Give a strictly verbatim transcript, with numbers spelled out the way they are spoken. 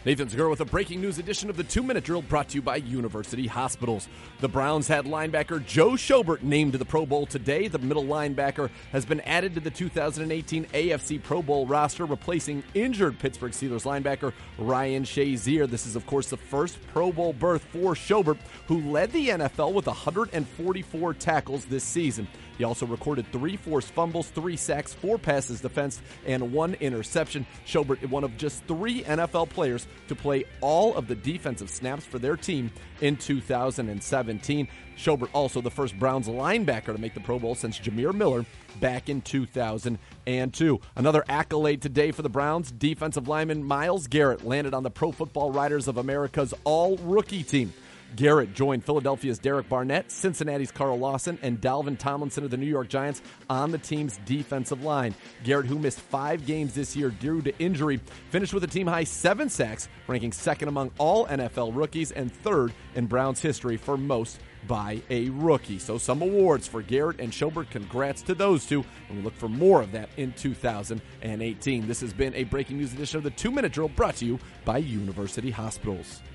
Nathan Segura with a breaking news edition of the two-minute drill brought to you by University Hospitals. The Browns had linebacker Joe Schobert named to the Pro Bowl today. The middle linebacker has been added to the two thousand eighteen A F C Pro Bowl roster, replacing injured Pittsburgh Steelers linebacker Ryan Shazier. This is, of course, the first Pro Bowl berth for Schobert, who led the N F L with one hundred forty-four tackles this season. He also recorded three forced fumbles, three sacks, four passes defensed, and one interception. Schobert is one of just three N F L players to play all of the defensive snaps for their team in two thousand seventeen. Schobert also the first Browns linebacker to make the Pro Bowl since Jameer Miller back in two thousand two. Another accolade today for the Browns. Defensive lineman Myles Garrett landed on the Pro Football Writers of America's all-rookie team. Garrett joined Philadelphia's Derek Barnett, Cincinnati's Carl Lawson, and Dalvin Tomlinson of the New York Giants on the team's defensive line. Garrett, who missed five games this year due to injury, finished with a team-high seven sacks, ranking second among all N F L rookies and third in Browns history for most by a rookie. So some awards for Garrett and Schobert. Congrats to those two, and we look for more of that in two thousand eighteen. This has been a breaking news edition of the two-minute drill brought to you by University Hospitals.